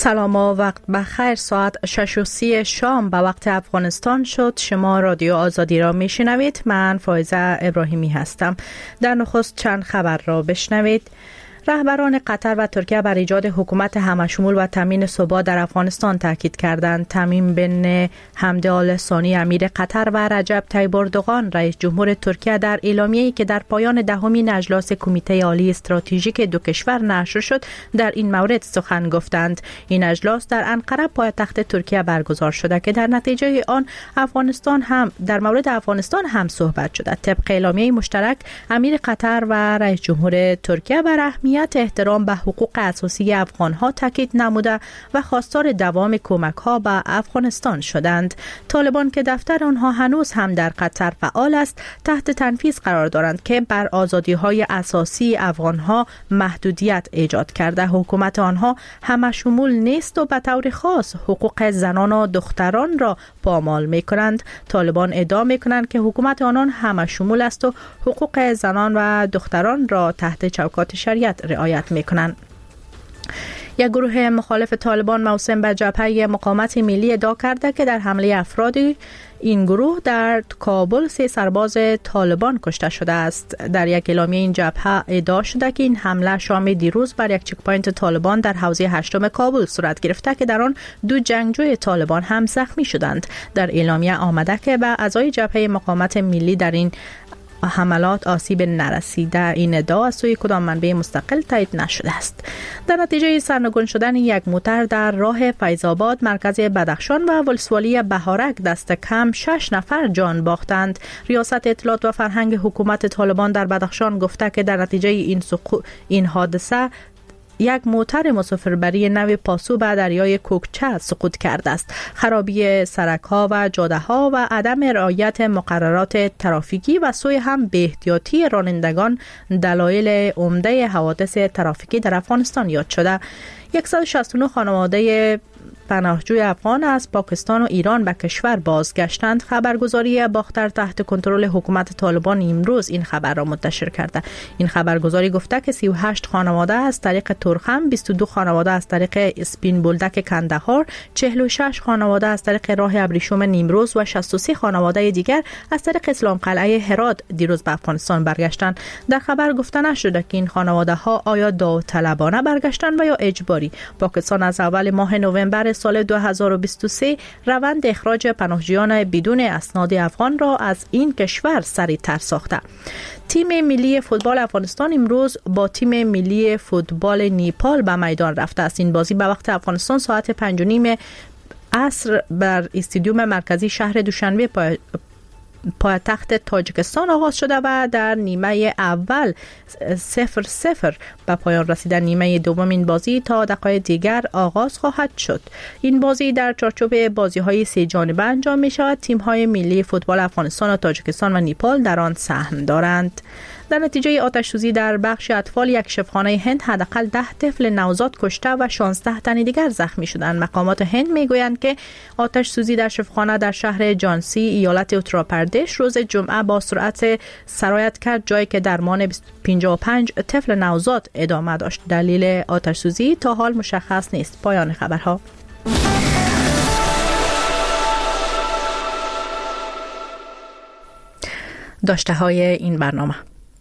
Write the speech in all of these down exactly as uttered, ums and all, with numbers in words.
سلام و وقت بخیر. ساعت شش و سی شام به وقت افغانستان شد. شما رادیو آزادی را میشنوید. من فایزه ابراهیمی هستم. در نخست چند خبر را بشنوید. رهبران قطر و ترکیه بر ایجاد حکومت همشمول و تامین ثبات در افغانستان تاکید کردند. تمیم بن حمد آل ثانی امیر قطر و رجب طیب اردوغان رئیس جمهور ترکیه در اعلامیه‌ای که در پایان دهمین اجلاس کمیته عالی استراتژیک دو کشور نشر شد در این مورد سخن گفتند. این اجلاس در انقره پایتخت ترکیه برگزار شده که در نتیجه آن افغانستان هم در مورد افغانستان هم صحبت شده. طبق اعلامیه مشترک امیر قطر و رئیس جمهور ترکیه بر اهمیت احترام به حقوق اساسی افغان‌ها تاکید نموده و خواستار دوام کمک‌ها به افغانستان شدند. طالبان که دفتر آنها هنوز هم در قطر فعال است، تحت تنفیذ قرار دارند که بر آزادی‌های اساسی افغان‌ها محدودیت ایجاد کرده. حکومت آنها همشمول نیست و به طور خاص حقوق زنان و دختران را پامال می‌کنند. طالبان ادعا می‌کنند که حکومت آنان همشمول است و حقوق زنان و دختران را تحت چوکات شریعت رعایت میکنند. یک گروه مخالف طالبان موسوم به جبهه مقاومت ملی ادعا کرده که در حمله افرادی این گروه در کابل سه سرباز طالبان کشته شده است. در یک اعلامیه این جبهه ادعا شده که این حمله شام دیروز بر یک چک پوینت طالبان در حوزه هشتم کابل صورت گرفته که در آن دو جنگجوی طالبان هم زخمی شدند. در اعلامیه آمده که به اعضای جبهه مقاومت ملی در این حملات آسیب نرسیده. این ادعا از سوی کدام منبع مستقل تایید نشده است. در نتیجه سرنگون شدن یک موتر در راه فیض‌آباد مرکز بدخشان و ولسوالی بهارک دست کم شش نفر جان باختند. ریاست اطلاعات و فرهنگ حکومت طالبان در بدخشان گفته که در نتیجه این سقو... این حادثه یک موتر مسافربری نو پاسو به دریای کوکچه سقوط کرده است. خرابی سرک‌ها و جاده‌ها و عدم رعایت مقررات ترافیکی و سوی هم بی‌احتیاطی رانندگان دلایل عمده حوادث ترافیکی در افغانستان یاد شده. صد و شصت و نه خانواده پناهجوی افغان از پاکستان و ایران به کشور بازگشتند. خبرگزاری باختر تحت کنترل حکومت طالبان امروز این خبر را منتشر کرده. این خبرگزاری گفته که سی و هشت خانواده از طریق ترخم، بیست و دو خانواده از طریق اسپین بولدک کندهار، چهل و شش خانواده از طریق راه ابریشم نیمروز و شصت و سه خانواده دیگر از طریق اسلام قلعه هرات دیروز به افغانستان برگشتند. در خبر گفته نشده که این خانواده ها آیا داوطلبانه برگشتند و یا اجباری. پاکستان از اول ماه نوامبر سال دو هزار و بیست و سه روند اخراج پناهجویان بدون اسناد افغان را از این کشور سریع‌تر ساخته. تیم ملی فوتبال افغانستان امروز با تیم ملی فوتبال نیپال به میدان رفته است. این بازی به وقت افغانستان ساعت پنج و نیم عصر بر استادیوم مرکزی شهر دوشنبه پای پایتخت تاجیکستان آغاز شده و در نیمه اول صفر صفر به پایان رسیدن. نیمه دوم این بازی تا دقایق دیگر آغاز خواهد شد. این بازی در چارچوب بازی‌های سه جانبه انجام می‌شود. تیم‌های ملی فوتبال افغانستان و تاجیکستان و نیپال در آن سهم دارند. در نتیجه آتش‌سوزی در بخش اطفال یک شفاخانه هند حداقل ده طفل نوزاد کشته و شانزده تن دیگر زخمی شدند. مقامات هند میگویند که آتش‌سوزی در شفاخانه در شهر جانسی ایالت اتراپردش روز جمعه با سرعت سرایت کرد، جایی که درمان پنجاه و پنج طفل نوزاد ادامه داشت. دلیل آتش‌سوزی تا حال مشخص نیست. پایان خبرها. داشته های این برنامه.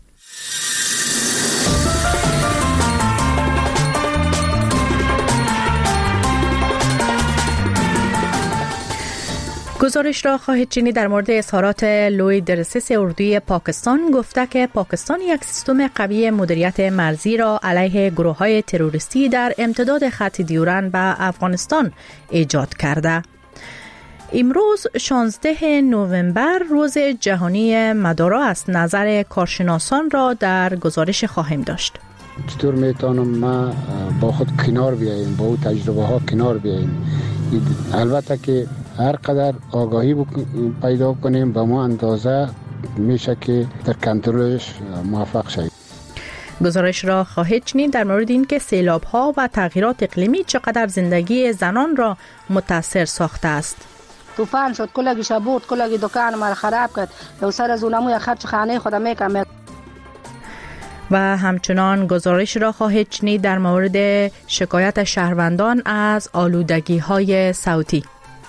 گزارش را خواهید شنید در مورد اظهارات لوی درسس اردوی پاکستان. گفته که پاکستان یک سیستم قوی مدیریت مرزی را علیه گروه‌های تروریستی در امتداد خط دیورند به افغانستان ایجاد کرده. امروز شانزده نوامبر روز جهانی مدارا است. نظر کارشناسان را در گزارش خواهیم داشت. چطور میتونم ما با خود کنار بیاییم، با او تجربه ها کنار بیاییم. البته که هر قدر آگاهی پیدا کنیم به ما اندازه میشه که در کنترلش موفق شویم. گزارش را خواهید شنید در مورد اینکه سیلاب‌ها و تغییرات اقلیمی چقدر زندگی زنان را متاثر ساخته است. طوفان شد، کلگی شبود، کلگی دکان ما خراب کرد. یو سر از اونمو خرج خانه خودم میکنم. و همچنان گزارش را خواهید شنید در مورد شکایت شهروندان از آلودگی های صوتی.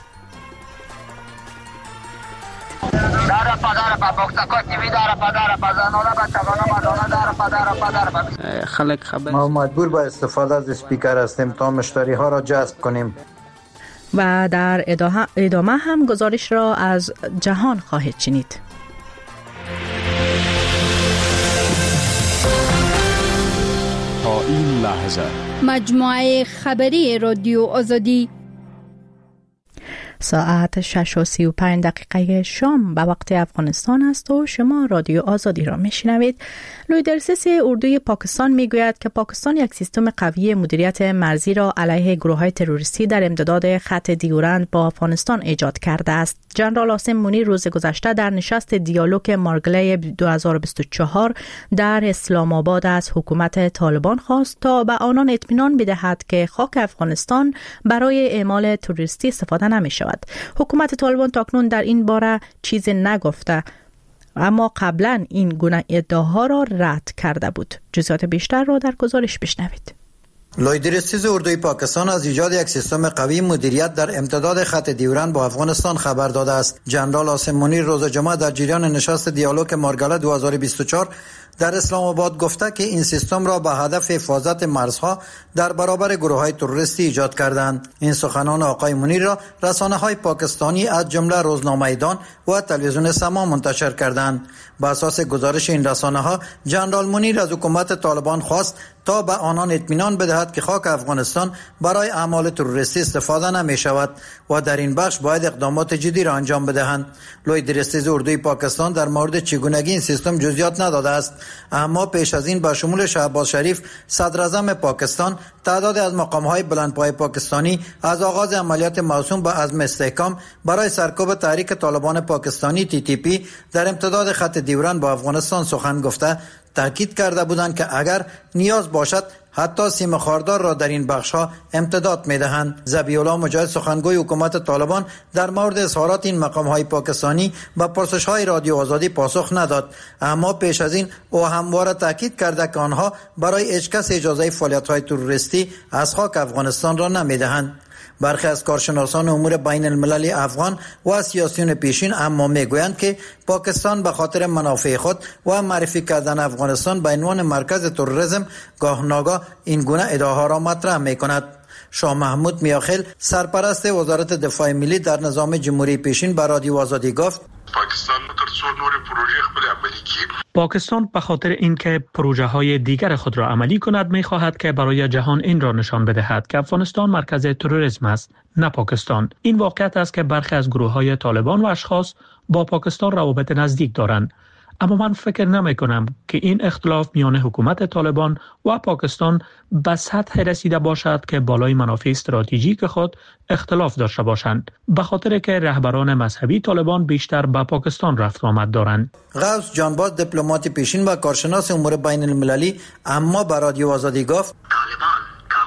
خلق خبر ما مجبور با استفاده از اسپیکر هستیم تا مشتری ها را جذب کنیم. و در ادامه هم گزارش را از جهان خواهید شنید. تا این لحظه مجموعه خبری رادیو آزادی ساعت شش و سی و پنج دقیقه شام به وقت افغانستان است و شما رادیو آزادی را میشنوید. لوی درسیس اردوی پاکستان میگوید که پاکستان یک سیستم قوی مدیریت مرزی را علیه گروه‌های تروریستی در امتداد خط دیورند با افغانستان ایجاد کرده است. جنرال عاصم منیر روز گذشته در نشست دیالوگ مارگله دو هزار و بیست و چهار در اسلام آباد از حکومت طالبان خواست تا به آنان اطمینان بدهد که خاک افغانستان برای اعمال تروریستی استفاده نمی شود. حکومت طالبان تاکنون در این باره چیزی نگفته، اما قبلا این گونه ادعاها را رد کرده بود. جزئیات بیشتر را در گزارش بشنوید. لویدرستیز اردوی پاکستان از ایجاد یک سیستم قوی مدیریت در امتداد خط دیورند با افغانستان خبر داده است. جنرال عاصم منیر روز جمعه در جریان نشست دیالوگ مارگله دو هزار و بیست و چهار در اسلام آباد گفته که این سیستم را به هدف حفاظت مرزها در برابر گروه‌های تروریستی ایجاد کردند. این سخنان آقای منیر را رسانه‌های پاکستانی از جمله روزنامه دان و تلویزیون سما منتشر کردند. بر اساس گزارش این رسانه‌ها جنرال منیر از حکومت طالبان خواست تا به آنان اطمینان بدهد که خاک افغانستان برای اعمال تروریستی استفاده نمی شود و در این بخش باید اقدامات جدی را انجام بدهند. لوی درستیز اردوی پاکستان در مورد چگونگی این سیستم جزئیات نداده است، اما پیش از این با شمول شهباز شریف صدر اعظم پاکستان تعدادی از مقام‌های بلندپایه پاکستانی از آغاز عملیات موسوم به عزم استحکام برای سرکوب تحریک طالبان پاکستانی تی تی پی در امتداد خط دیورند با افغانستان سخن گفته تاکید کرده بودند که اگر نیاز باشد حتی سیم خاردار را در این بخش‌ها امتداد می‌دهند. ذبیح الله مجاهد سخنگوی حکومت طالبان در مورد اظهارات این مقام‌های پاکستانی با پرسش‌های رادیو آزادی پاسخ نداد، اما پیش از این او همواره تاکید کرده که آنها برای هیچ کس اجازه فعالیت‌های تروریستی از خاک افغانستان را نمی‌دهند. برخی از کارشناسان امور بین المللی افغان و سیاسیون پیشین اما میگویند که پاکستان به خاطر منافع خود و معرفی کردن افغانستان به عنوان مرکز تروریسم گاه ناگاه این گونه ادعاها را مطرح میکند. شاه محمود میاخیل سرپرست وزارت دفاع ملی در نظام جمهوری پیشین به رادیو آزادی گفت پاکستان ترڅو نور پروژه خپل عملی کړي. پاکستان به خاطر اینکه پروژه های دیگر خود را عملی کند می خواهد که برای جهان این را نشان بدهد که افغانستان مرکز تروریسم است، نه پاکستان. این واقعیت است که برخی از گروه های طالبان و اشخاص با پاکستان روابط نزدیک دارند، اما من فکر نمی کنم که این اختلاف میان حکومت طالبان و پاکستان به سطح رسیده باشد که بالای منافع استراتژیک خود اختلاف داشته باشند، به خاطر که رهبران مذهبی طالبان بیشتر به پاکستان رفت آمد دارند. غوث جانباز دیپلمات پیشین و کارشناس امور بین المللی اما به رادیو آزادی گفت طالبان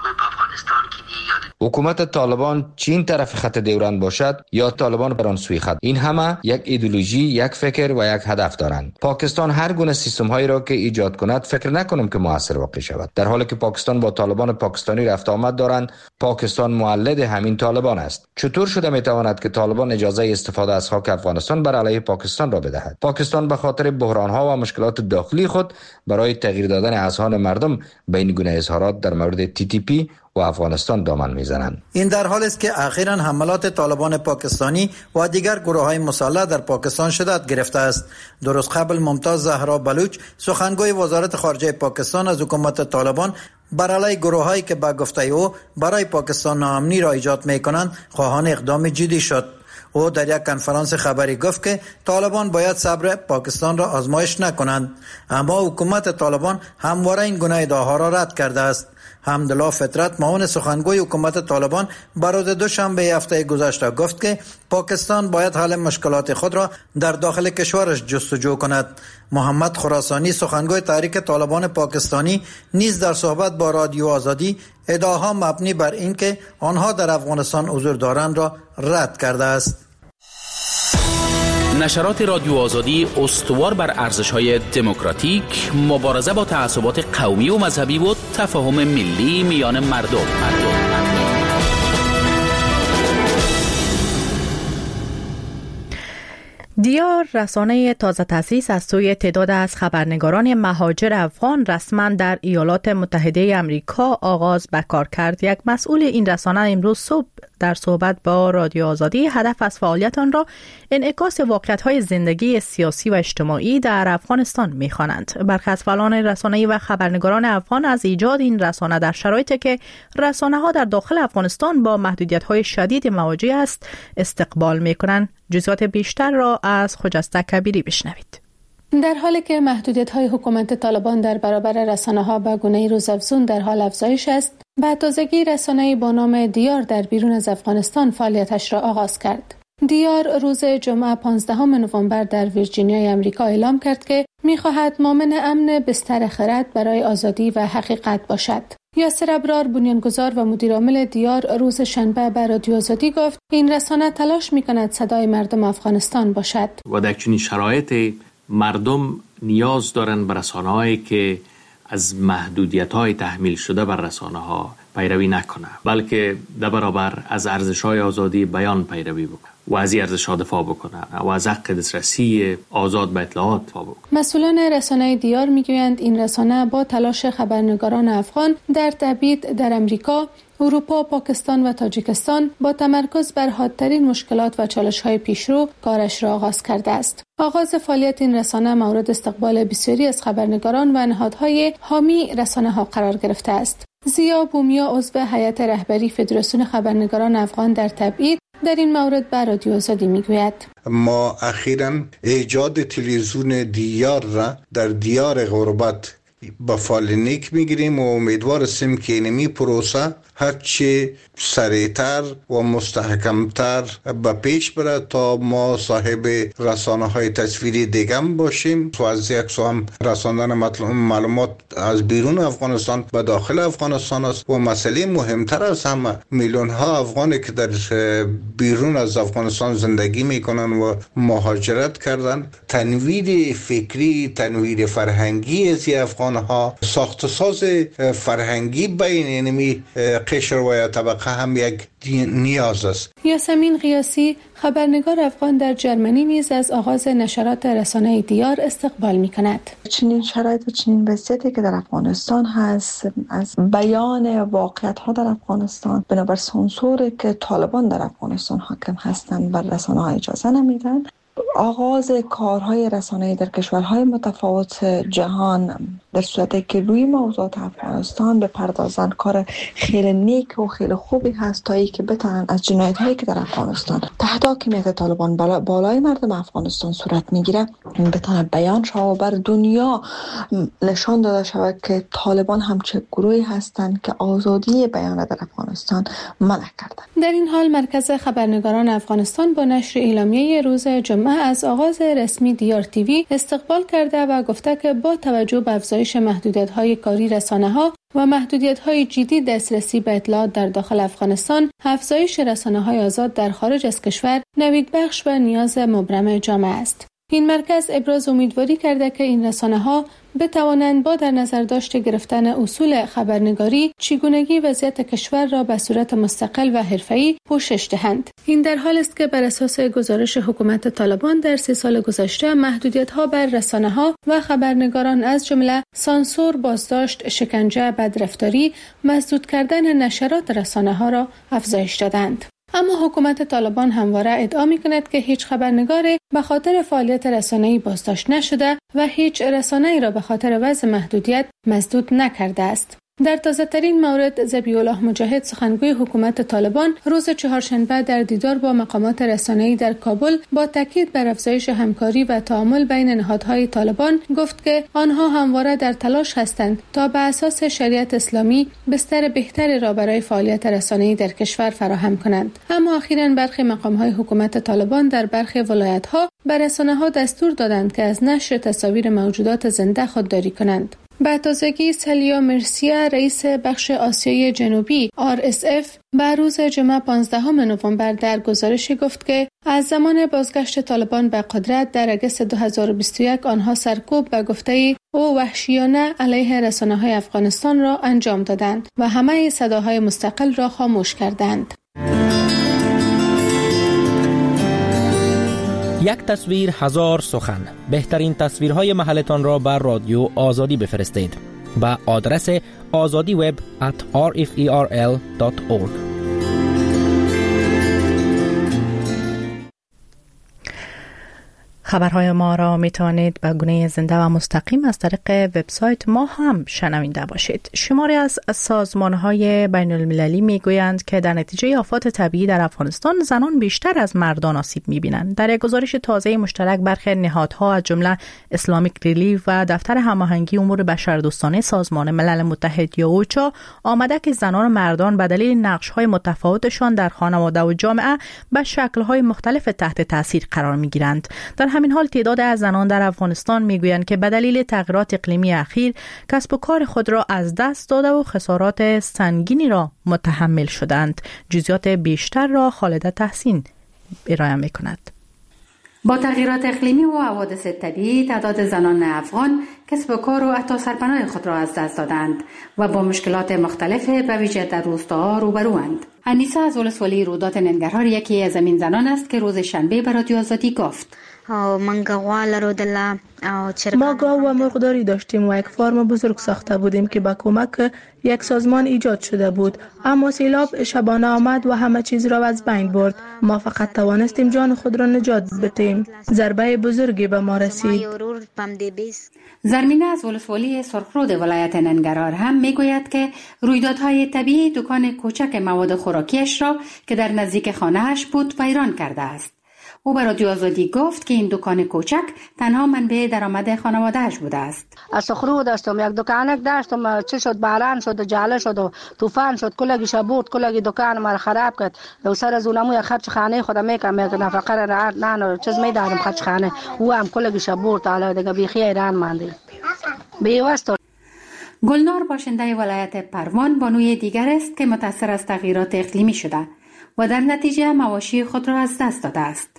حکومت طالبان چین طرف خط دیورند باشد یا طالبان بر آن سوی خط، این همه یک ایدئولوژی، یک فکر و یک هدف دارند. پاکستان هر گونه سیستم هایی را که ایجاد کند فکر نکنم که موثر واقع شود. در حالی که پاکستان با طالبان پاکستانی رفت آمد دارند، پاکستان مولد همین طالبان است. چطور شده می تواند که طالبان اجازه استفاده از خاک افغانستان بر علیه پاکستان را بدهد؟ پاکستان به خاطر بحران ها و مشکلات داخلی خود برای تغییر دادن اذهان مردم به این گونه اظهارات در مورد تی تی پی و افغانستان دامن میزنند. این در حالی است که اخیراً حملات طالبان پاکستانی و دیگر گروه‌های مسلح در پاکستان شدت گرفته است. درست قبل ممتاز زهرا بلوچ سخنگوی وزارت خارجه پاکستان از حکومت طالبان بر علیه گروه‌هایی که به گفته او برای پاکستان ناامنی را ایجاد می‌کنند خواهان اقدام جدی شد. او در یک کنفرانس خبری گفت که طالبان باید صبر پاکستان را آزمایش نکنند، اما حکومت طالبان همواره این گونه ادعاها را رد کرده است. حمدالله فطرت معاون سخنگوی حکومت طالبان بر روز دوشنبه هفته گذشته گفت که پاکستان باید حل مشکلات خود را در داخل کشورش جستجو کند. محمد خراسانی سخنگوی تحریک طالبان پاکستانی نیز در صحبت با رادیو آزادی ادعاها مبنی بر این که آنها در افغانستان حضور دارند را رد کرده است. نشرات رادیو آزادی استوار بر ارزش‌های دموکراتیک، مبارزه با تعصبات قومی و مذهبی و تفاهم ملی میان مردم. مردم. دیار، رسانه تازه تأسیس از سوی تعداد از خبرنگاران مهاجر افغان، رسما در ایالات متحده آمریکا آغاز به کار کرد. یک مسئول این رسانه امروز صبح در صحبت با رادیو آزادی هدف از فعالیت آن را انعکاس واقعیت‌های زندگی سیاسی و اجتماعی در افغانستان می‌خوانند. برخی از فعالان رسانه‌ای و خبرنگاران افغان از ایجاد این رسانه در شرایطی که رسانه‌ها در داخل افغانستان با محدودیت‌های شدید مواجه است استقبال می‌کنند. جزئیات بیشتر را از خجسته کبیری بشنوید. در حالی که محدودیت‌های حکومت طالبان در برابر رسانه‌ها به گونه‌ای روزافزون در حال افزایش است، به تازگی رسانه‌ای با نام دیار در بیرون از افغانستان فعالیتش را آغاز کرد. دیار روز جمعه پانزدهم نوامبر در ویرجینیای آمریکا اعلام کرد که می‌خواهد ضامن امن بستر خرد برای آزادی و حقیقت باشد. یاسر ابرار، بنیانگذار و مدیرعامل دیار، روز شنبه به رادیو آزادی گفت این رسانه تلاش می‌کند صدای مردم افغانستان باشد و در چنین شرایط مردم نیاز دارند به رسانه‌هایی که از محدودیت‌های تحمیل شده بر رسانه‌ها پیروی نکنه، بلکه در برابر از ارزش‌های آزادی بیان پیروی بکنه و از این ارزش‌ها دفاع بکنه و از حق دسترسی آزاد به اطلاعات دفاع بکنه. مسئولان رسانه دیار میگویند این رسانه با تلاش خبرنگاران افغان در تبعید در امریکا، اروپا، پاکستان و تاجیکستان با تمرکز بر حادترین مشکلات و چالش‌های پیشرو کارش را آغاز کرده است. آغاز فعالیت این رسانه مورد استقبال بسیاری از خبرنگاران و نهادهای حامی رسانه‌ها قرار گرفته است. زیا بومیا، عضو هیئت رهبری فدراسیون خبرنگاران افغان در تبعید، در این مورد به رادیو آزادی میگوید ما اخیراً ایجاد تلویزیون دیار را در دیار غربت با فال نیک میگیریم و امیدوار هستیم که اینمی پروسه هرچی سریعتر و مستحکمتر به پیش بره تا ما صاحب رسانه های تصویری دیگه باشیم و از یک سو هم رساندن معلومات از بیرون افغانستان به داخل افغانستان است و مسئله مهمتر از همه میلیون ها افغانی که در بیرون از افغانستان زندگی میکنن و مهاجرت کردن، تنویر فکری، تنویر فرهنگی از افغان ها، ساخت ساز فرهنگی بین اینمی قشر و طبقه هم یک نیاز است. یاسمین قیاسی، خبرنگار افغان در جرمنی، نیز از آغاز نشرات رسانه دیار استقبال می کند. چنین شرایط و چنین وضعیتی که در افغانستان هست، از بیان واقعیت ها در افغانستان بنابر سانسوری که طالبان در افغانستان حاکم هستند بر رسانه ها اجازه نمیدن، آغاز کارهای رسانه‌ای در کشورهای متفاوت جهان در صورتی که روی موضوعات افغانستان بپردازند کار خیلی نیک و خیلی خوبی هست تا ای که بتونن از جنایت‌هایی که در افغانستان تحت حاکمیت طالبان بالا بالای مردم افغانستان صورت میگیره بتونن بیان شود و بر دنیا نشان داده شود که طالبان هم چه گروهی هستند که آزادی بیان در افغانستان منع کردند. در این حال مرکز خبرنگاران افغانستان با نشر اعلامیه روز جمعه از آغاز رسمی دیار تیوی استقبال کرده و گفته که با توجه به افزایش محدودیت‌های کاری رسانه‌ها و محدودیت‌های جدی دسترسی به اطلاعات در داخل افغانستان، افزایش رسانه‌های آزاد در خارج از کشور نوید بخش و نیاز مبرم جامعه است. این مرکز ابراز امیدواری کرده که این رسانه‌ها بتوانند با در نظر داشته گرفتن اصول خبرنگاری چگونگی وضعیت کشور را به صورت مستقل و حرفه‌ای پوشش دهند. این در حال است که بر اساس گزارش حکومت طالبان در سه سال گذشته محدودیت‌ها بر رسانه‌ها و خبرنگاران از جمله سانسور، بازداشت، شکنجه، بدرفتاری، مسدود کردن نشرات رسانه‌ها را افزایش دادند. اما حکومت طالبان همواره ادعا می‌کند که هیچ خبرنگاری به خاطر فعالیت رسانه‌ای بازداشت نشده و هیچ رسانه‌ای را به خاطر وضع محدودیت مسدود نکرده است. در تازه‌ترین مورد، ذبیح‌الله مجاهد، سخنگوی حکومت طالبان، روز چهارشنبه در دیدار با مقامات رسانه‌ای در کابل با تاکید بر افزایش همکاری و تعامل بین نهادهای طالبان گفت که آنها همواره در تلاش هستند تا به اساس شریعت اسلامی بستر بهتری را برای فعالیت رسانه‌ای در کشور فراهم کنند. اما اخیراً برخی مقام‌های حکومت طالبان در برخی ولایت‌ها به رسانه‌ها دستور دادند که از نشر تصاویر موجودات زنده خودداری کنند. به تازگی سلیا مرسیا رئیس بخش آسیای جنوبی آر اس اف به روز جمعه پانزدهم نوامبر در گزارشی گفت که از زمان بازگشت طالبان به قدرت در اگست دو هزار و بیست و یک آنها سرکوب به گفته او وحشیانه علیه رسانه‌های افغانستان را انجام دادند و همه صداهای مستقل را خاموش کردند. یک تصویر هزار سخن. بهترین تصویرهای محلتان را بر رادیو آزادی بفرستید با آدرس آزادی وب ات آر اف ای آر ال دات اورگ. خبرهای ما را می توانید به گونه زنده و مستقیم از طریق وبسایت ما هم شنونده باشید. شماری از سازمانهای بین المللی می گویند که در نتیجه آفات طبیعی در افغانستان زنان بیشتر از مردان آسیب می بینند. در یک گزارش تازه مشترک برخی نهادها از جمله اسلامیک ریلیف و دفتر هماهنگی امور بشردوستانه سازمان ملل متحد یا اوچا آمده که زنان و مردان به دلیل نقش‌های متفاوتشان در خانواده و جامعه به شکل‌های مختلف تحت تاثیر قرار می‌گیرند. در همین حال تعداد از زنان در افغانستان میگویند که به دلیل تغییرات اقلیمی اخیر کسب و کار خود را از دست داده و خسارات سنگینی را متحمل شدند. جزئیات بیشتر را خالده تحسین ارائه می‌کند. با تغییرات اقلیمی و حوادث طبیعی تعداد زنان افغان کسب و کار و حتی سرپناه خود را از دست دادند و با مشکلات مختلف به ویژه در روستاها روبروند. انیسه از ولسوالی رودات ننگرهار یکی از این زنان است که روز شنبه به رادیو آزادی گفت: ما گاو و مرغداری داشتیم و یک فارم بزرگ ساخته بودیم که با کمک یک سازمان ایجاد شده بود، اما سیلاب شبانه آمد و همه چیز را از بین برد. ما فقط توانستیم جان خود را نجات بدهیم. ضربه بزرگی به ما رسید. زرمینه از ولسوالی سرخرود ولایت ننگرهار هم میگوید که رویدادهای طبیعی دکان کوچک مواد خوراکیش را که در نزدیک خانه‌اش بود ویران کرده است. او به رادیو آزادی گفت که این دکان کوچک تنها منبع درآمد خانواده‌اش بوده است. از سرخرود داشتم، یک دکانک داشتم، چه شد باران شد و جاله شد و طوفان شد، کلگی شبورد، کلگی دکان ما خراب کرد. و سر از اونمو خرج خانه خودم میکنم، یک نفقه را نه نه چیز میدارم خرج خانه، او هم کلگی شبورد، حالا دیگه بیخی ایران ماندی. بیوست. گلنار باشنده ولایت پروان بانوی دیگر است که متاثر از تغییرات اقلیمی شده و در نتیجه مواشی خود را از دست داده است.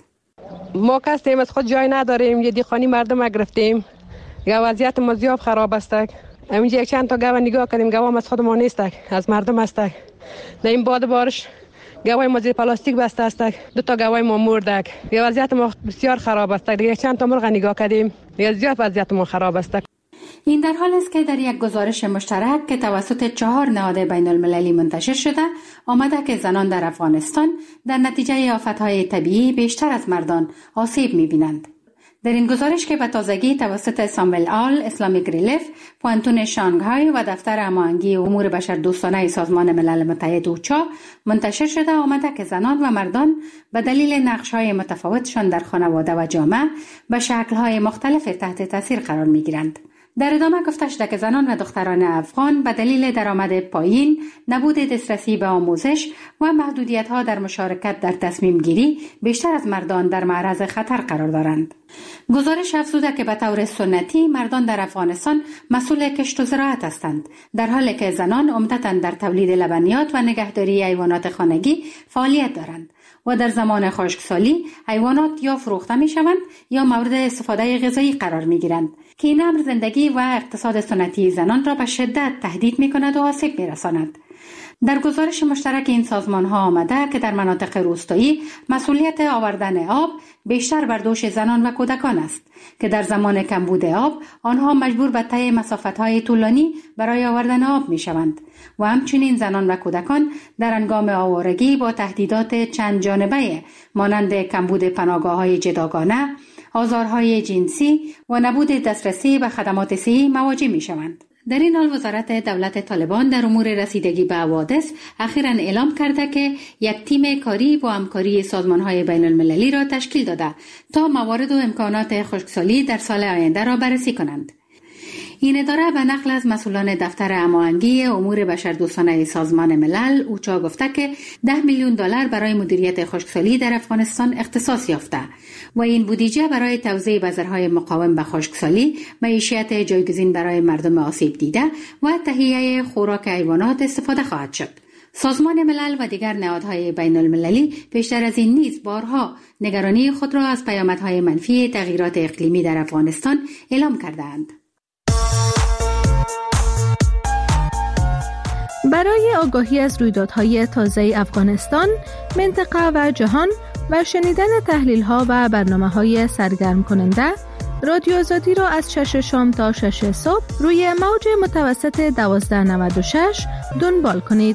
ما کسیم از خود جای نداریم، یه دیخانی مردم گرفتیم، وضعیت ما زیاد خراب است. همینجا یک چند تا گاو نگاه کردیم، گاو از خود ما نیست، از مردم است. در این باد بارش گاوای ما زیر پلاستیک بسته است، دو تا گاوای ما مرده. وضعیت ما بسیار خراب است. یک چند تا مرغ نگاه کردیم، زیاد وضعیت ما خراب است. این در حال است که در یک گزارش مشترک که توسط چهار نهاد بین المللی منتشر شده آمده که زنان در افغانستان در نتیجه آفتهای طبیعی بیشتر از مردان آسیب می‌بینند. در این گزارش که به تازگی توسط ساموئل آل، اسلامیک ریلیف، پوانتون شانگهای و دفتر هماهنگی امور بشردوستانه سازمان ملل متحد اوچا منتشر شده آمده که زنان و مردان به دلیل نقش‌های متفاوتشان در خانواده و جامعه به شکل‌های مختلف تحت تاثیر قرار می‌گیرند. در ادامه گفته شده که زنان و دختران افغان به دلیل درآمد پایین، نبود دسترسی به آموزش و محدودیت‌ها در مشارکت در تصمیم گیری بیشتر از مردان در معرض خطر قرار دارند. گزارش افزوده که به طور سنتی مردان در افغانستان مسئول کشت و زراعت هستند، در حالی که زنان عمدتاً در تولید لبنیات و نگهداری حیوانات خانگی فعالیت دارند و در زمان خشکسالی حیوانات یا فروخته می شوند یا مورد استفاده غذایی قرار می گیرند که این امر زندگی و اقتصاد سنتی زنان را به شدت تهدید می کند و آسیب می رساند. در گزارش مشترک این سازمان ها آمده که در مناطق روستایی مسئولیت آوردن آب بیشتر بر دوش زنان و کودکان است که در زمان کمبود آب آنها مجبور به طی مسافت‌های طولانی برای آوردن آب می شوند و همچنین زنان و کودکان در هنگام آوارگی با تهدیدات چند جانبه مانند کمبود پناهگاه‌های جداگانه، آزارهای جنسی و نبود دسترسی به خدمات صحی مواجه می شوند. در این حال وزارت دولت طالبان در امور رسیدگی به حوادث اخیراً اعلام کرده که یک تیم کاری با همکاری سازمان‌های بین المللی را تشکیل داده تا موارد و امکانات خشکسالی در سال آینده را بررسی کنند. این اداره به نقل از مسئولان دفتر هماهنگی امور بشردوستانه سازمان ملل اوچا گفته که ده میلیون دلار برای مدیریت خشکسالی در افغانستان اختصاص یافته و این بودجه برای توزیع بذرهای مقاوم به خشکسالی، معیشت جایگزین برای مردم آسیب دیده و تهیه خوراک حیوانات استفاده خواهد شد. سازمان ملل و دیگر نهادهای بین المللی پیشتر از این نیز بارها نگرانی خود را از پیامدهای منفی تغییرات اقلیمی در افغانستان اعلام کردند. برای آگاهی از رویدادهای تازه افغانستان، منطقه و جهان و شنیدن تحلیل‌ها و برنامه‌های سرگرم کننده، رادیو آزادی را از شش شام تا شش صبح روی موج متوسط دوازده نود و شش دنبال کنید.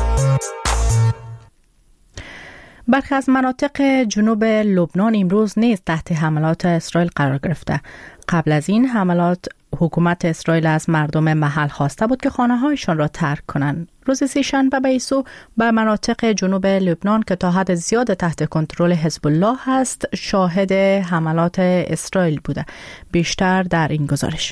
برخی از مناطق جنوب لبنان امروز نیز تحت حملات اسرائیل قرار گرفته. قبل از این حملات حکومت اسرائیل از مردم محل خواسته بود که خانه‌هایشان را ترک کنند. روز سه‌شنبه به ایسو به مناطق جنوب لبنان که تا حد زیاد تحت کنترل حزب الله است شاهد حملات اسرائیل بوده. بیشتر در این گزارش.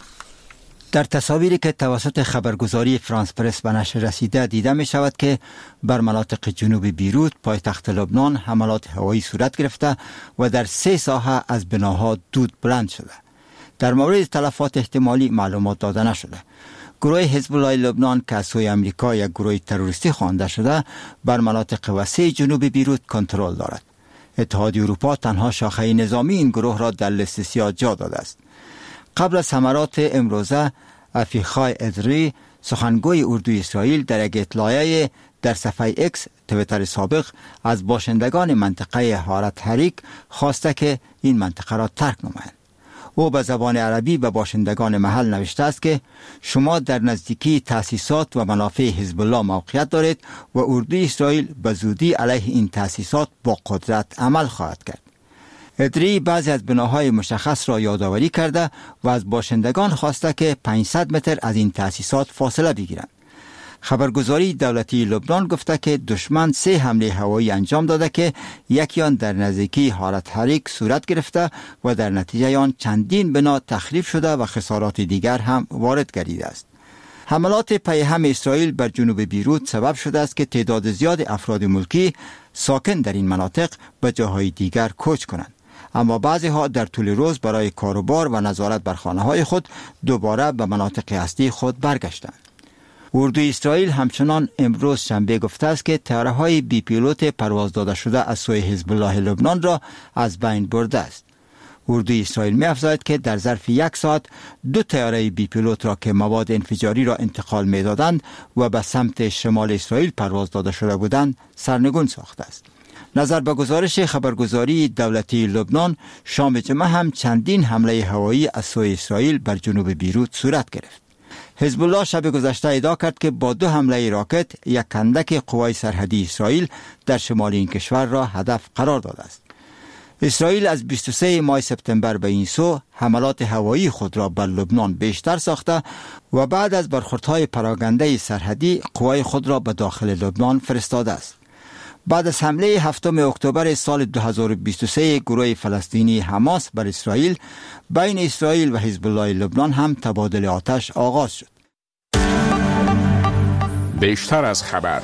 در تصاویری که توسط خبرگزاری فرانس پرس به نشر رسیده دیده می شود که بر مناطق جنوب بیروت پایتخت لبنان حملات هوایی صورت گرفته و در سه ساحه از بناها دود بلند شده. در مورد تلفات احتمالی معلومات داده نشده. گروه حزب الله لبنان که از سوی امریکا یک گروه تروریستی خوانده شده بر مناطق وسیع جنوب بیروت کنترل دارد. اتحادیه اروپا تنها شاخه نظامی این گروه را در لیست سیاه جا داده است. قبل از حملات امروزه افیخای ادری سخنگوی اردوی اسرائیل در یک اطلاعیه در صفحه اکس تویتر سابق از باشندگان منطقه حارت حریک خواسته که این منطقه را ترک نمایند. او به زبان عربی به باشندگان محل نوشته است که شما در نزدیکی تأسیسات و منافع حزب الله موقعیت دارید و اردوی اسرائیل به زودی علیه این تأسیسات با قدرت عمل خواهد کرد. ادری بعضی از بناهای مشخص را یادآوری کرده و از باشندگان خواسته که پانصد متر از این تأسیسات فاصله بگیرند. خبرگزاری دولتی لبنان گفته که دشمن سه حمله هوایی انجام داده که یکی آن در نزدیکی حارت حریک صورت گرفته و در نتیجه آن چندین بنا تخریب شده و خسارات دیگر هم وارد گردیده است. حملات پیهم اسرائیل بر جنوب بیروت سبب شده است که تعداد زیاد افراد ملکی ساکن در این مناطق به جاهای دیگر کوچ کنند. اما بعضی ها در طول روز برای کاروبار و نظارت بر خانه های خود دوباره به مناطق اصلی خود برگشتند. اردوی اسرائیل همچنان امروز شنبه گفته است که طیاره های بی پیلوت پرواز داده شده از سوی حزب الله لبنان را از بین برده است. اردوی اسرائیل می افزاید که در ظرف یک ساعت دو طیاره بی پیلوت را که مواد انفجاری را انتقال می دادند و به سمت شمال اسرائیل پرواز داده شده بودند سرنگون ساخته است. نظر به گزارش خبرگزاری دولتی لبنان شام جمعه هم چندین حمله هوایی از سوی اسرائیل بر جنوب بیروت صورت گرفت. حزب الله شب گذشته ادعا کرد که با دو حمله راکت یک کندک قوای سرحدی اسرائیل در شمال این کشور را هدف قرار داده است. اسرائیل از بیست و سوم ماه سپتامبر به این سو حملات هوایی خود را بر لبنان بیشتر ساخته و بعد از برخوردهای پراکنده سرحدی قوای خود را به داخل لبنان فرستاده است. بعد از حمله هفتم اکتبر سال دو هزار و بیست و سه گروه فلسطینی حماس بر اسرائیل، بین اسرائیل و حزب الله لبنان هم تبادل آتش آغاز شد. بیشتر از خبر.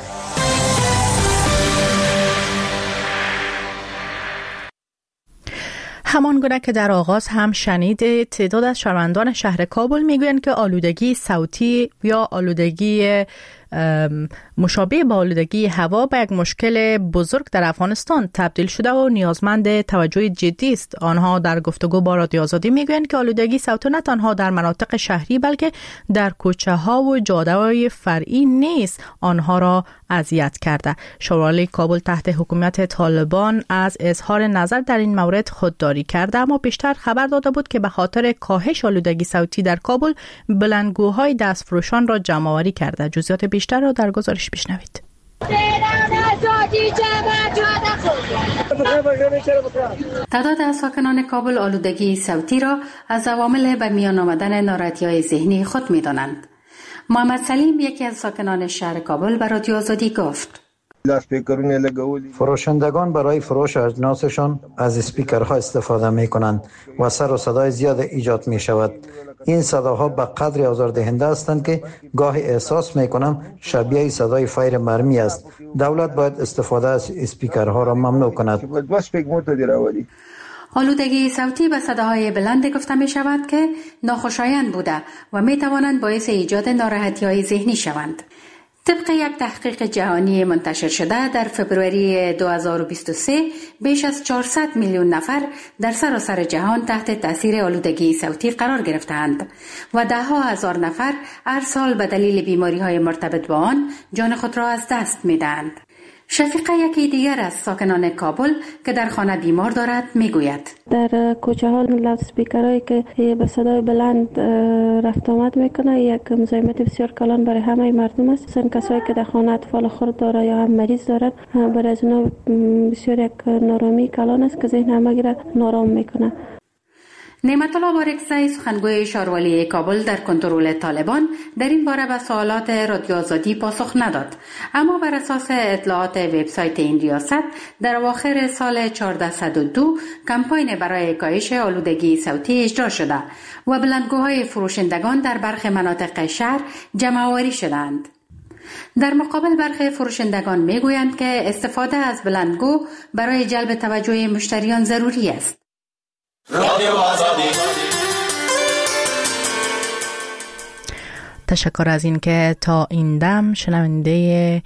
همان گونه که در آغاز هم شنید، تعداد از شهروندان شهر کابل میگویند که آلودگی صوتی یا آلودگی مشابه با آلودگی هوا به یک مشکل بزرگ در افغانستان تبدیل شده و نیازمند توجه جدی است. آنها در گفتگو با رادیو آزادی میگویند که آلودگی صوتی نه تنها در مناطق شهری بلکه در کوچه ها و جاده های فرعی نیز آنها را اذیت کرده. شورای کابل تحت حکومت طالبان از اظهار نظر در این مورد خودداری کرده، اما پیشتر خبر داده بود که به خاطر کاهش آلودگی صوتی در کابل بلندگوهای دستفروشان را جمع‌آوری کرده. جزئیات بیشتر را در گزارش بشنوید. تعداد از ساکنان کابل آلودگی صوتی را از عوامل به میان آمدن ناراحتی‌های ذهنی خود می‌دانند. محمد سلیم یکی از ساکنان شهر کابل به رادیو آزادی گفت: فروشندگان برای فروش اجناسشان از اسپیکرها استفاده می کنند و سر و صدای زیاد ایجاد می شود. این صداها به قدر آزاردهنده هستند که گاهی احساس میکنم شبیه صدای فایر مرمی است. دولت باید استفاده از اسپیکرها را ممنوع کند. آلودگی صوتی به صداهای بلند گفته می شود که ناخوشایند بوده و می توانند باعث ایجاد ناراحتی های ذهنی شوند. طبق یک تحقیق جهانی منتشر شده در فبروری دو هزار و بیست و سه بیش از چهارصد میلیون نفر در سراسر جهان تحت تاثیر آلودگی صوتی قرار گرفتند و ده ها هزار نفر هر سال به دلیل بیماری های مرتبط با آن جان خود را از دست می دهند. شفیقه یکی دیگر از ساکنان کابل که در خانه بیمار دارد میگوید در کوچه ها لاود اسپیکرهایی که به صدای بلند رفت آمد میکنه یک مزاحمت بسیار کلان برای همه مردم است. مثلا کسایی که در خانه اطفال خرد داره یا هم مریض دارد برای از اونا بسیار یک نارامی کلان است که ذهن همه را نارام میکنه. نعمت الله بارکزی سخنگوی شاروالی کابل در کنترل طالبان در این باره به سوالات رادیو آزادی پاسخ نداد، اما بر اساس اطلاعات وبسایت این ریاست در اواخر سال هزار و چهارصد و دو کمپاین برای کاهش آلودگی صوتی اجرا شده و بلندگوهای فروشندگان در برخی مناطق شهر جمع آوری شدند. در مقابل برخی فروشندگان میگویند که استفاده از بلندگو برای جلب توجه مشتریان ضروری است. رادیو آزادی. تشکر از این که تا این دم شنونده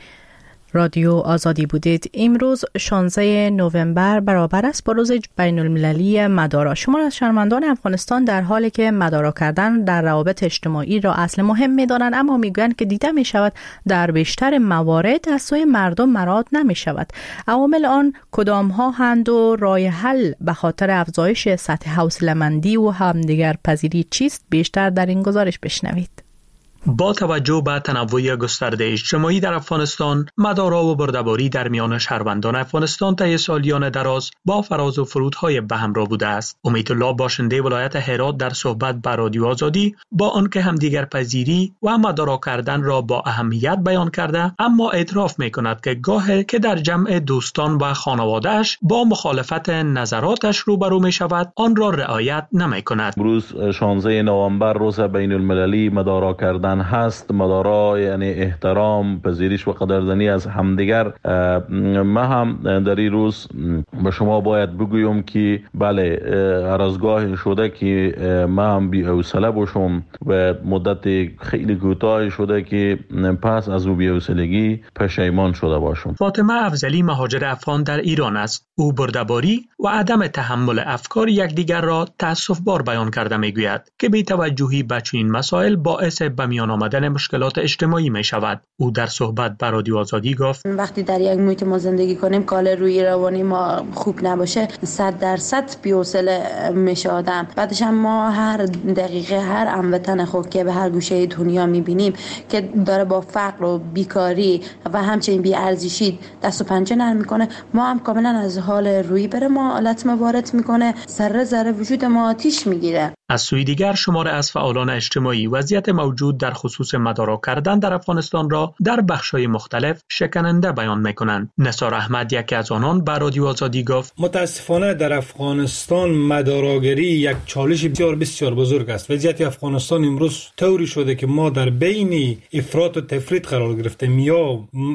رادیو آزادی بودید. امروز شانزده نوامبر برابر است با روز بین المللی مدارا. شما از شهروندان افغانستان در حالی که مدارا کردن در روابط اجتماعی را اصل مهم می‌دانند، اما میگویند که دیده می شود در بیشتر موارد از سوی مردم مراعات نمی شود. عوامل آن کدام ها هند و راه حل به خاطر افزایش سطح حوصله‌مندی و همدیگر پذیری چیست؟ بیشتر در این گزارش بشنوید. با توجه به تنوع گسترده اجتماعی در افغانستان، مدارا و برده‌باری در میان شهروندان افغانستان طی سالیان دراز با فراز و فرودهای به همراه بوده است. امیدالله باشنده ولایت هرات در صحبت با رادیو آزادی با آنکه همدیگر پذیری و مدارا کردن را با اهمیت بیان کرده، اما اعتراف می‌کند که گاهی که در جمع دوستان و خانواده‌اش با مخالفت نظراتش روبرو می‌شود، آن را رعایت نمی‌کند. امروز شانزده نوامبر روز بین المللی مدارا کردن هست. مدارا یعنی احترام، پذیرش و قدردانی از همدیگر. ما هم در این روز به شما باید بگویم که بله، هر از گاهی شده که ما هم بی حوصله باشم و مدت خیلی کوتاه شده که پس از او بی حوصلگی پشیمان شده باشم. فاطمه افضلی مهاجر افغان در ایران است. او برده‌باری و عدم تحمل افکار یکدیگر را تأسف‌بار بیان کرده میگوید که بی توجهی به چنین مسائل باعث به میان آمدن مشکلات اجتماعی می شود. او در صحبت با رادیو آزادی گفت وقتی در یک محیط ما زندگی کنیم کال روی روانی ما خوب نباشه، صد درصد بی‌حوصله میشه آدم. بعدش هم ما هر دقیقه هر هموطن خود که به هر گوشه دنیا میبینیم که داره با فقر و بیکاری و همچنین بی‌ارزشی دست و پنجه نرم میکنه، ما هم کاملا از حال روی بره ما لطمه وارد میکنه، ذره ذره وجود ما آتیش میگیره. از سوی دیگر شماره از فعالان اجتماعی وضعیت موجود در خصوص مدارا کردن در افغانستان را در بخش‌های مختلف شکننده بیان می‌کنند. نثار احمد یکی از آنان به رادیو آزادی گفت متاسفانه در افغانستان مداراگری یک چالش بسیار بسیار بزرگ است. وضعیت افغانستان امروز طوری شده که ما در بین افراط و تفریط قرار گرفتیم، یا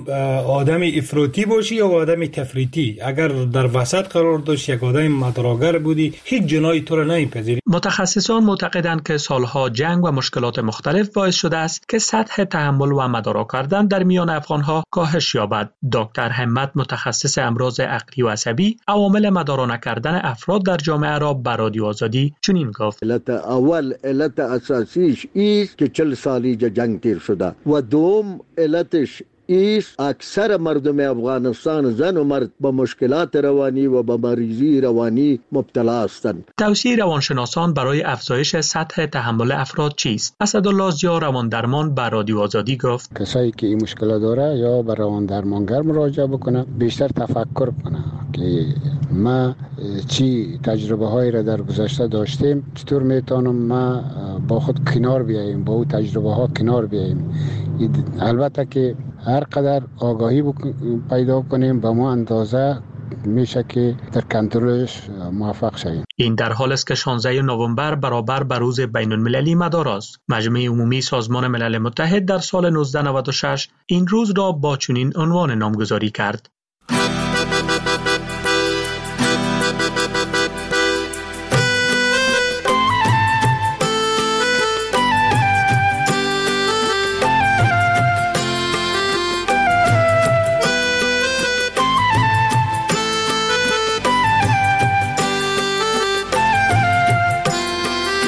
آدم افراطی باشی یا آدم تفریطی. اگر در وسط قرار داشت یک آدم مداراگر بودی، هیچ جنایی تو را نمی‌پذیری. متخصصان معتقدند که سالها جنگ و مشکلات مختلف باعث شده است که سطح تحمل و مدارا کردن در میان افغانها کاهش یابد. دکتر همت متخصص امراض عقلی و عصبی عوامل مدارا نکردن افراد در جامعه را به رادیو آزادی چنین گفت: علت اول، علت اساسیش ایست که چل سالی جنگ تیر شده و دوم علتش ایست اکثر مردم افغانستان زن و مرد با مشکلات روانی و با مریضی روانی مبتلا هستند. توصیه روانشناسان برای افزایش سطح تحمل افراد چیست؟ اسدالله زیا روان درمان به رادیو آزادی گفت کسایی که این مشکل داره یا به روان درمانگر مراجعه بکنه، بیشتر تفکر کنه که ما چی تجربه هایی را در گذشته داشتیم، چطور میتونم ما با خود کنار بیاییم، با اون تجربه ها کنار بیاییم. البته که هر قدر آگاهی پیدا کنیم به ما اندازه میشه که در کنترلش موفق شویم. این در حال است که شانزده نوامبر برابر به روز بین المللی مدار است. مجمع عمومی سازمان ملل متحد در سال نوزده نود و شش این روز را با چنین عنوان نامگذاری کرد: